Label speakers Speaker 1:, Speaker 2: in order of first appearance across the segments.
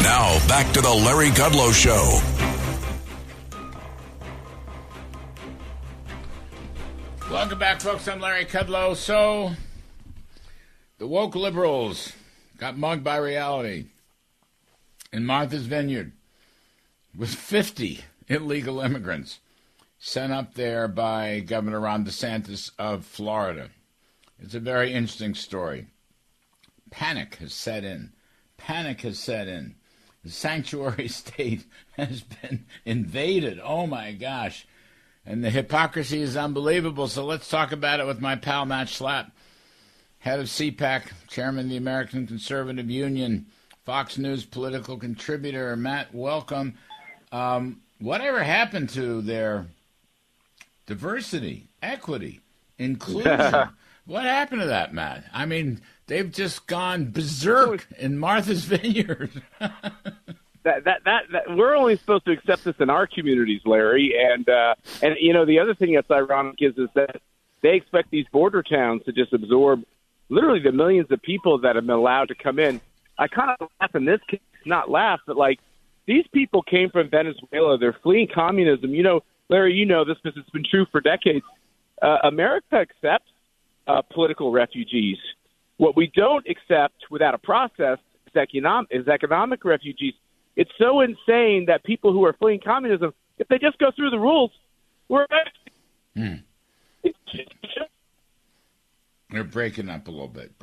Speaker 1: Now, back to the Larry Kudlow Show.
Speaker 2: Welcome back, folks. I'm Larry Kudlow. So, the woke liberals got mugged by reality in Martha's Vineyard with 50 illegal immigrants sent up there by Governor Ron DeSantis of Florida. It's a very interesting story. Panic has set in. The sanctuary state has been invaded. Oh, my gosh. And the hypocrisy is unbelievable. So let's talk about it with my pal, Matt Schlapp, head of CPAC, chairman of the American Conservative Union, Fox News political contributor. Matt, welcome. Whatever happened to their diversity, equity, inclusion? What happened to that, Matt? I mean, they've just gone berserk in Martha's Vineyard.
Speaker 3: That we're only supposed to accept this in our communities, Larry. And you know, the other thing that's ironic is that they expect these border towns to just absorb literally the millions of people that have been allowed to come in. I kind of laugh in this case, not laugh, but like these people came from Venezuela. They're fleeing communism. You know, Larry, you know this because it's been true for decades. America accepts political refugees. What we don't accept without a process is economic refugees. It's so insane that people who are fleeing communism, if they just go through the rules, we're
Speaker 2: They're breaking up a little bit.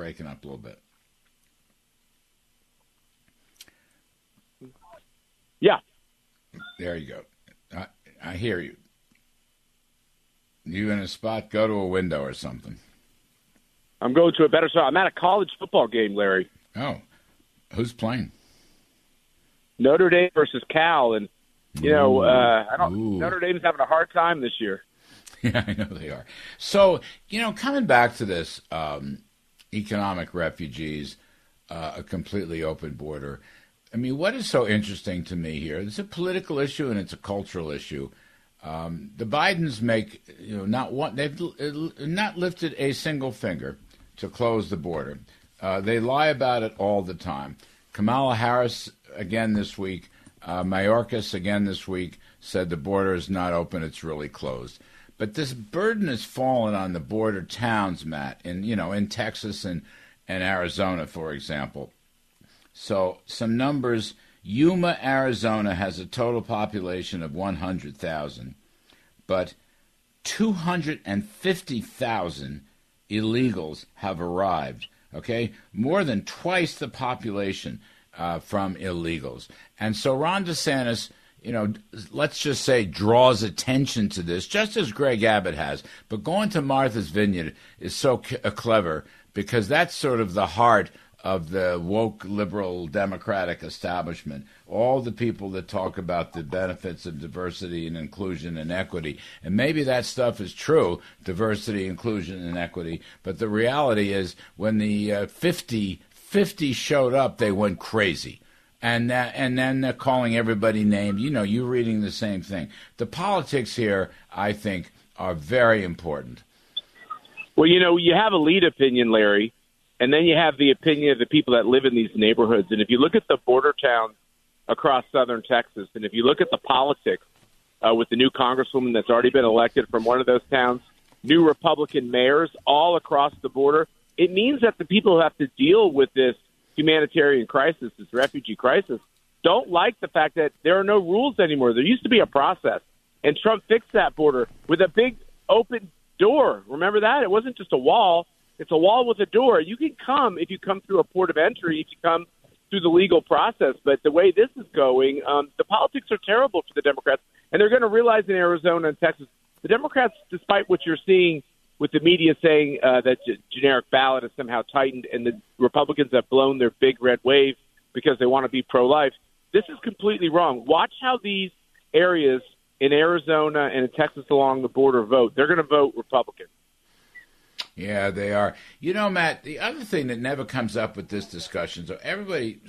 Speaker 3: Yeah.
Speaker 2: There you go. I hear you. You in a spot, go to a window or something.
Speaker 3: I'm going to a better spot. I'm at a college football game, Larry.
Speaker 2: Oh. Who's playing?
Speaker 3: Notre Dame versus Cal, and you know, Notre Dame's having a hard time this year.
Speaker 2: Yeah, I know they are. So, you know, coming back to this economic refugees, a completely open border. I mean, what is so interesting to me here? It's a political issue and it's a cultural issue. The Bidens they've not lifted a single finger to close the border. They lie about it all the time. Kamala Harris again this week, Mayorkas again this week said the border is not open; it's really closed. But this burden has fallen on the border towns, Matt, in Texas and Arizona, for example. So some numbers: Yuma, Arizona has a total population of 100,000, but 250,000 illegals have arrived. Okay, more than twice the population from illegals. And so Ron DeSantis, let's just say draws attention to this, just as Greg Abbott has. But going to Martha's Vineyard is so clever because that's sort of the heart of the woke liberal democratic establishment. All the people that talk about the benefits of diversity and inclusion and equity. And maybe that stuff is true, diversity, inclusion, and equity. But the reality is when the 50 showed up, they went crazy. And then they're calling everybody names. You're reading the same thing. The politics here, I think, are very important.
Speaker 3: Well, you have a lead opinion, Larry, and then you have the opinion of the people that live in these neighborhoods. And if you look at the border towns across southern Texas, and if you look at the politics with the new congresswoman that's already been elected from one of those towns, new Republican mayors all across the border, it means that the people who have to deal with this humanitarian crisis, this refugee crisis, don't like the fact that there are no rules anymore. There used to be a process, and Trump fixed that border with a big open door. Remember that? It wasn't just a wall. It's a wall with a door. You can come if you come through a port of entry, if you come through the legal process. But the way this is going, the politics are terrible for the Democrats, and they're going to realize in Arizona and Texas, the Democrats, despite what you're seeing with the media saying that generic ballot is somehow tightened and the Republicans have blown their big red wave because they want to be pro-life, this is completely wrong. Watch how these areas in Arizona and in Texas along the border vote. They're going to vote Republican.
Speaker 2: Yeah, they are. Matt, the other thing that never comes up with this discussion, so everybody,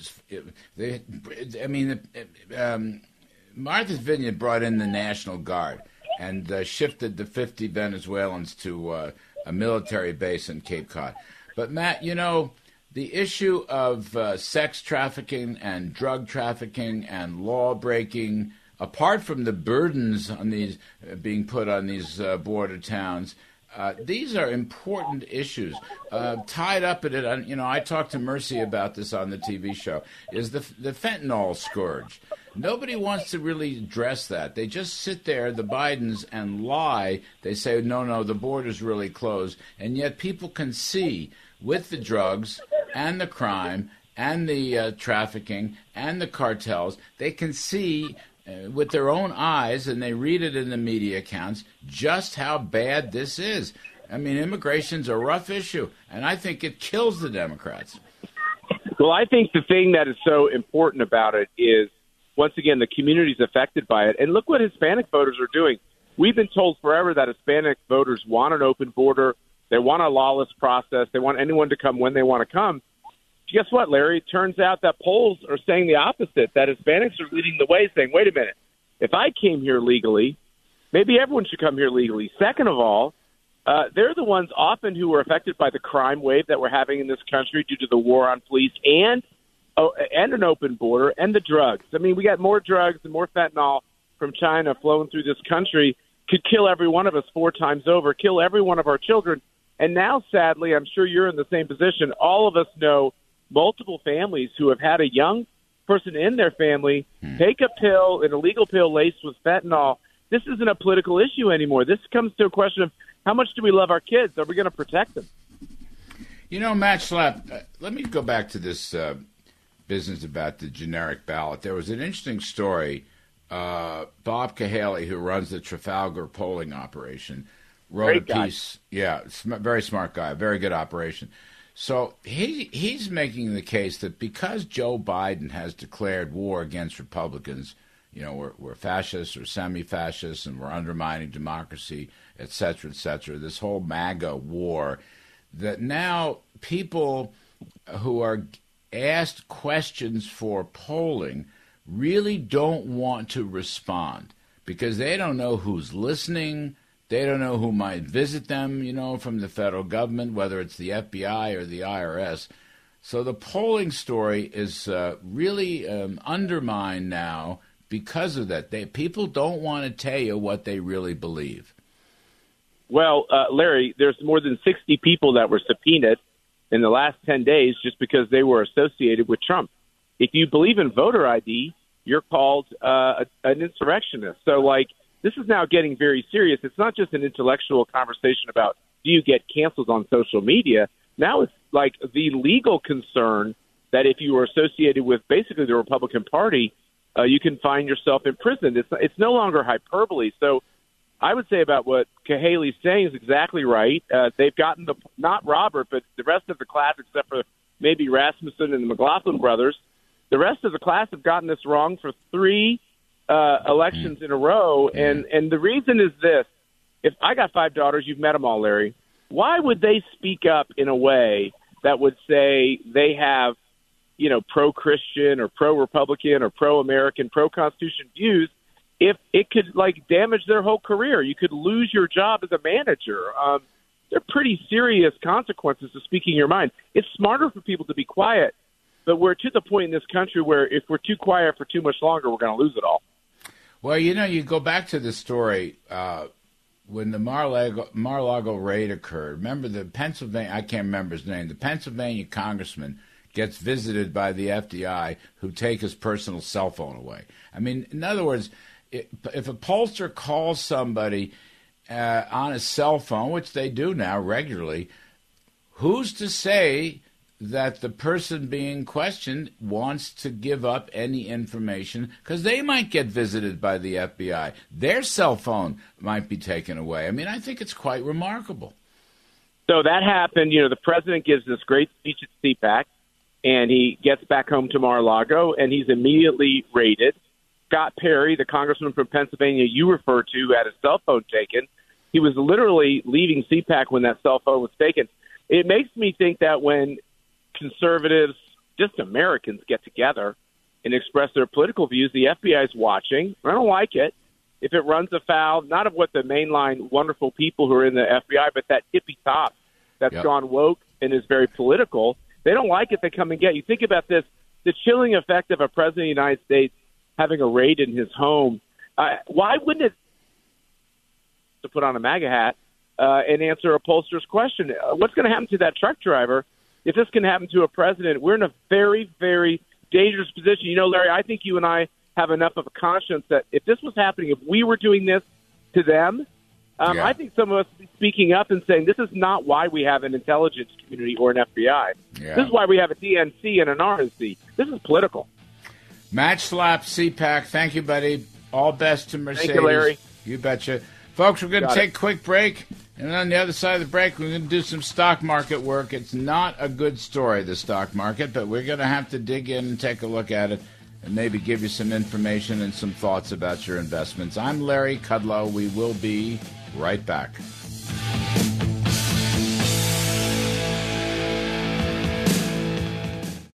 Speaker 2: Martha's Vineyard brought in the National Guard and shifted the 50 Venezuelans to a military base in Cape Cod. But, Matt, the issue of sex trafficking and drug trafficking and law breaking, apart from the burdens on these being put on these border towns, these are important issues. Tied up in it, I talked to Mercy about this on the TV show, is the fentanyl scourge. Nobody wants to really address that. They just sit there, the Bidens, and lie. They say, no, the border's really closed. And yet people can see with the drugs and the crime and the trafficking and the cartels, they can see with their own eyes, and they read it in the media accounts, just how bad this is. I mean, immigration's a rough issue, and I think it kills the Democrats.
Speaker 3: Well, I think the thing that is so important about it is, once again, the community's affected by it. And look what Hispanic voters are doing. We've been told forever that Hispanic voters want an open border. They want a lawless process. They want anyone to come when they want to come. Guess what, Larry? It turns out that polls are saying the opposite, that Hispanics are leading the way, saying, wait a minute, if I came here legally, maybe everyone should come here legally. Second of all, they're the ones often who are affected by the crime wave that we're having in this country due to the war on police and an open border and the drugs. I mean, we got more drugs and more fentanyl from China flowing through this country, could kill every one of us 4 times over, kill every one of our children. And now, sadly, I'm sure you're in the same position. All of us know multiple families who have had a young person in their family take a pill, an illegal pill laced with fentanyl. This isn't a political issue anymore. This comes to a question of how much do we love our kids? Are we going to protect them?
Speaker 2: Matt Schlapp, let me go back to this business about the generic ballot. There was an interesting story. Bob Cahaley, who runs the Trafalgar polling operation, wrote a piece. Yeah, very smart guy, very good operation. So he's making the case that because Joe Biden has declared war against Republicans, we're fascists or semi-fascists and we're undermining democracy, et cetera, this whole MAGA war, that now people who are asked questions for polling really don't want to respond because they don't know who's listening. They don't know who might visit them, from the federal government, whether it's the FBI or the IRS. So the polling story is really undermined now because of that. People don't want to tell you what they really believe.
Speaker 3: Well, Larry, there's more than 60 people that were subpoenaed in the last 10 days just because they were associated with Trump. If you believe in voter ID, you're called an insurrectionist. So, this is now getting very serious. It's not just an intellectual conversation about do you get canceled on social media. Now it's like the legal concern that if you are associated with basically the Republican Party, you can find yourself in prison. It's no longer hyperbole. So I would say about what Cahaley's saying is exactly right. They've gotten not Robert, but the rest of the class, except for maybe Rasmussen and the McLaughlin brothers, the rest of the class have gotten this wrong for 3 elections in a row. And the reason is this. If I got 5 daughters, you've met them all, Larry, why would they speak up in a way that would say they have, pro-Christian or pro-Republican or pro-American, pro-Constitution views if it could, damage their whole career? You could lose your job as a manager. They're pretty serious consequences to speaking your mind. It's smarter for people to be quiet, but we're to the point in this country where if we're too quiet for too much longer, we're going to lose it all.
Speaker 2: Well, you go back to the story when the Mar-a-Lago raid occurred. Remember the Pennsylvania, I can't remember his name, the Pennsylvania congressman gets visited by the FBI who take his personal cell phone away. I mean, in other words, if a pollster calls somebody on a cell phone, which they do now regularly, who's to say that the person being questioned wants to give up any information because they might get visited by the FBI. Their cell phone might be taken away. I mean, I think it's quite remarkable.
Speaker 3: So that happened. The president gives this great speech at CPAC, and he gets back home to Mar-a-Lago, and he's immediately raided. Scott Perry, the congressman from Pennsylvania you referred to, had his cell phone taken. He was literally leaving CPAC when that cell phone was taken. It makes me think that when conservatives, just Americans, get together and express their political views, the FBI is watching. I don't like it. If it runs afoul, not of what the mainline wonderful people who are in the FBI, but that tippy top that's gone woke and is very political, They don't like it, they come and get you. Think about this, the chilling effect of a president of the United States having a raid in his home. Why wouldn't it to put on a MAGA hat and answer a pollster's question? What's going to happen to that truck driver if this can happen to a president? We're in a very, very dangerous position. You know, Larry, I think you and I have enough of a conscience that if this was happening, if we were doing this to them, I think some of us would be speaking up and saying this is not why we have an intelligence community or an FBI.
Speaker 2: Yeah.
Speaker 3: This is why we have a DNC and an RNC. This is political.
Speaker 2: Match slap CPAC. Thank you, buddy. All best to Mercedes.
Speaker 3: Thank you, Larry.
Speaker 2: You betcha. Folks, we're going to take a quick break. And on the other side of the break, we're going to do some stock market work. It's not a good story, the stock market, but we're going to have to dig in and take a look at it and maybe give you some information and some thoughts about your investments. I'm Larry Kudlow. We will be right back.